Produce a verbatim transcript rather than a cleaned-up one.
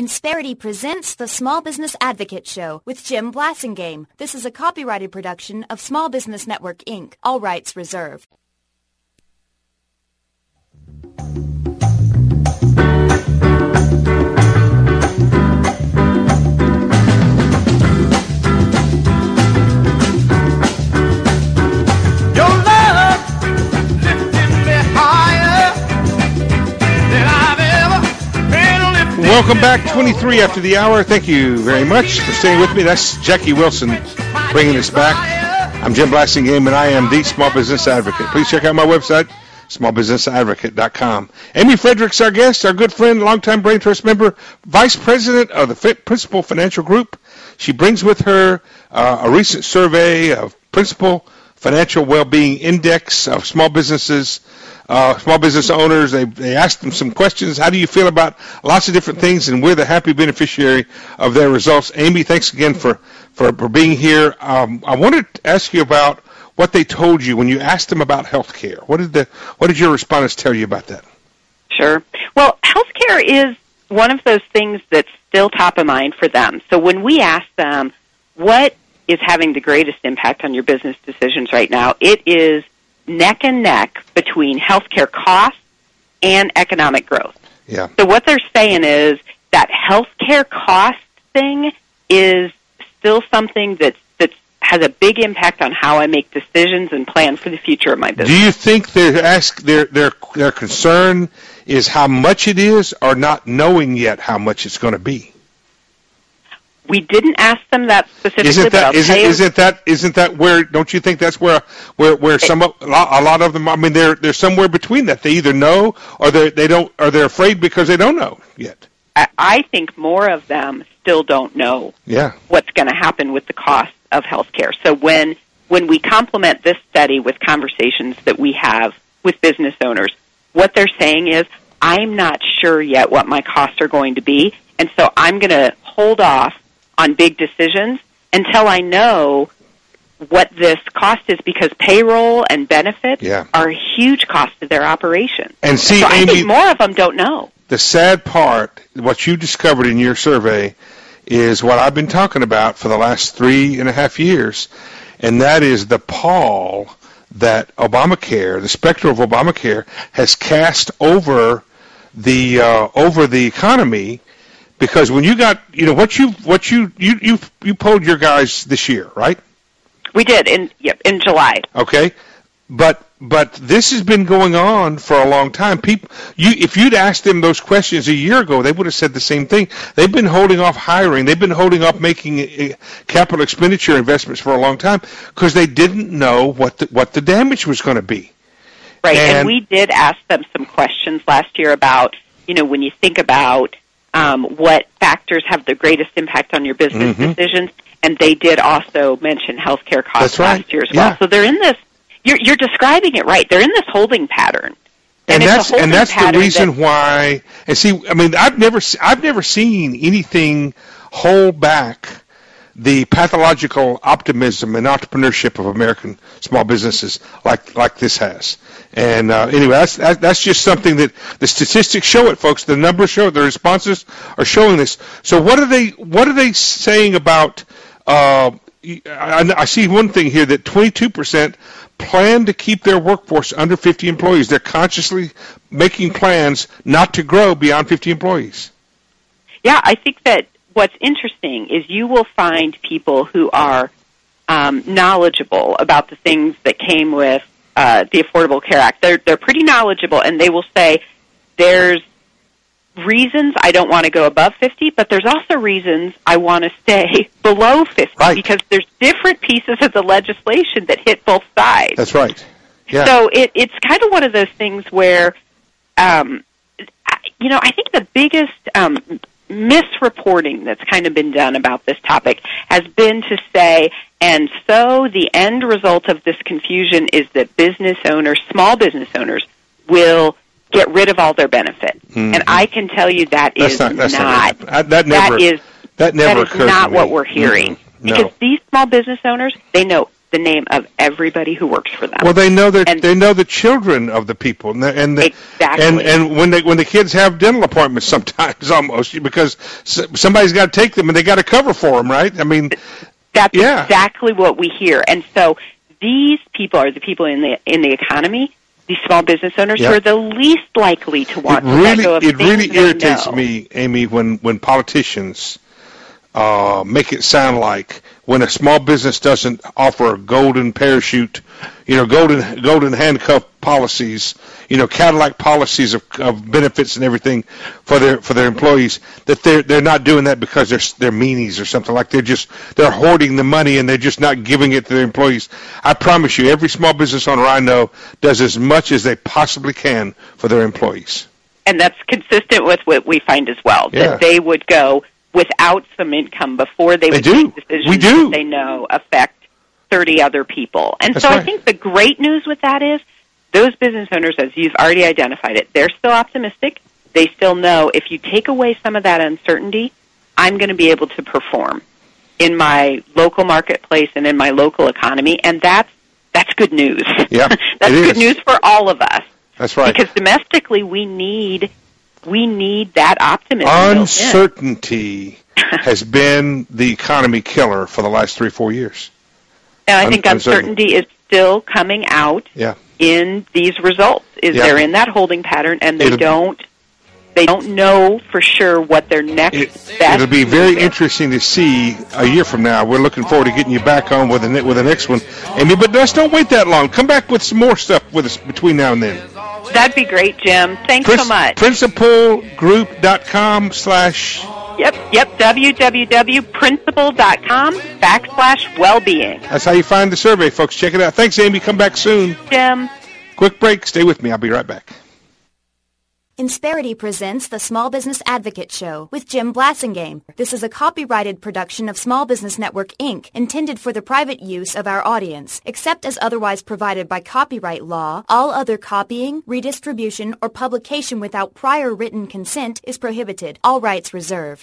Insperity presents the Small Business Advocate Show with Jim Blasingame. This is a copyrighted production of Small Business Network, Incorporated. All rights reserved. Welcome back, twenty-three after the hour. Thank you very much for staying with me. That's Jackie Wilson bringing us back. I'm Jim Blasingame, and I am the Small Business Advocate. Please check out my website, small business advocate dot com. Amy Frederick's our guest, our good friend, longtime Brain Trust member, vice president of the Principal Financial Group. She brings with her uh, a recent survey of Principal Financial Wellbeing Index of small businesses. Uh, small business owners, they they asked them some questions. How do you feel about lots of different things? And we're the happy beneficiary of their results. Amy, thanks again for, for, for being here. Um, I wanted to ask you about what they told you when you asked them about health care. What did the what did your respondents tell you about that? Sure. Well, health care is one of those things that's still top of mind for them. So when we ask them what is having the greatest impact on your business decisions right now, it is neck and neck between healthcare costs and economic growth. Yeah. So what they're saying is that healthcare cost thing is still something that that has a big impact on how I make decisions and plan for the future of my business. Do you think their ask their their their concern is how much it is, or not knowing yet how much it's going to be? We didn't ask them that specifically. Isn't that but isn't, isn't that isn't that where? Don't you think that's where where where some of, a lot of them? I mean, they're they're somewhere between that. They either know or they they don't, or they're afraid because they don't know yet. I, I think more of them still don't know. Yeah. What's going to happen with the cost of healthcare. So when when we complement this study with conversations that we have with business owners, what they're saying is, I'm not sure yet what my costs are going to be, and so I'm going to hold off on big decisions until I know what this cost is, because payroll and benefits yeah. are a huge cost to their operation. And see, so I Amy, think more of them don't know. The sad part, what you discovered in your survey, is what I've been talking about for the last three and a half years, and that is the pall that Obamacare, the specter of Obamacare, has cast over the uh, over the economy. Because when you got, you know, what you what you you you, you polled your guys this year, right? We did in yep, in July. Okay, but but this has been going on for a long time. People, you if you'd asked them those questions a year ago, they would have said the same thing. They've been holding off hiring. They've been holding off making capital expenditure investments for a long time because they didn't know what the, what the damage was going to be. Right, and, and we did ask them some questions last year about, you know, when you think about Um, what factors have the greatest impact on your business mm-hmm. decisions, and they did also mention healthcare costs That's right. last year as well. Yeah. So they're in this. You're, you're describing it right. They're in this holding pattern, and, and that's it's a and that's the reason that, why. And see, I mean, I've never I've never seen anything hold back the pathological optimism and entrepreneurship of American small businesses like like this has. And uh, anyway, that's that, that's just something that the statistics show it, folks. The numbers show it. The responses are showing this. So what are they what are they saying about? Uh, I, I see one thing here that twenty-two percent plan to keep their workforce under fifty employees. They're consciously making plans not to grow beyond fifty employees. Yeah, I think that what's interesting is you will find people who are um, knowledgeable about the things that came with uh, the Affordable Care Act. They're they're pretty knowledgeable, and they will say there's reasons I don't want to go above fifty, but there's also reasons I want to stay below fifty, right. because there's different pieces of the legislation that hit both sides. That's right. Yeah. So it, it's kind of one of those things where, um, you know, I think the biggest um, misreporting that's kind of been done about this topic has been to say, and so the end result of this confusion is that business owners, small business owners, will get rid of all their benefits. Mm-hmm. And I can tell you that that's is not, that's not, not that never that is that never that is not what we're hearing. Mm-hmm. No. Because these small business owners, they know the name of everybody who works for them. Well, they know that and, they know the children of the people, and the, and, the, exactly. and and when they when the kids have dental appointments, sometimes almost because somebody's got to take them and they got to cover for them, right? I mean, that's yeah. exactly what we hear, and so these people are the people in the in the economy. These small business owners yep. who are the least likely to want it to really, let go of It things really they irritates know. me, Amy, when, when politicians uh, make it sound like when a small business doesn't offer a golden parachute, you know, golden golden handcuff policies, you know, Cadillac policies of, of benefits and everything for their for their employees, that they're they're not doing that because they're they're meanies or something, like they're just they're hoarding the money and they're just not giving it to their employees. I promise you, every small business owner I know does as much as they possibly can for their employees. And that's consistent with what we find as well, Yeah. that they would go without some income before they, They would do. make decisions We do. that they know affect thirty other people. And That's so right. I think the great news with that is those business owners, as you've already identified it, they're still optimistic. They still know if you take away some of that uncertainty, I'm going to be able to perform in my local marketplace and in my local economy, and that's that's good news. Yeah, that's it is. good news for all of us. That's right. Because domestically, we need we need that optimism built in. Uncertainty has been the economy killer for the last three, four years. And I think Un- uncertainty is still coming out Yeah. in these results. Is Yeah. they're in that holding pattern, and they It'll- don't they don't know for sure what their next It, best it'll be very move is. interesting to see a year from now. We're looking forward to getting you back on with the ne- with the next one, Amy. But let's don't wait that long. Come back with some more stuff with us between now and then. That'd be great, Jim. Thanks so much. principal group dot com slash Yep, yep. www.principal.com backslash wellbeing. That's how you find the survey, folks. Check it out. Thanks, Amy. Come back soon. Jim. Quick break. Stay with me. I'll be right back. Insperity presents the Small Business Advocate Show with Jim Blassingame. This is a copyrighted production of Small Business Network, Incorporated, intended for the private use of our audience. Except as otherwise provided by copyright law, all other copying, redistribution, or publication without prior written consent is prohibited. All rights reserved.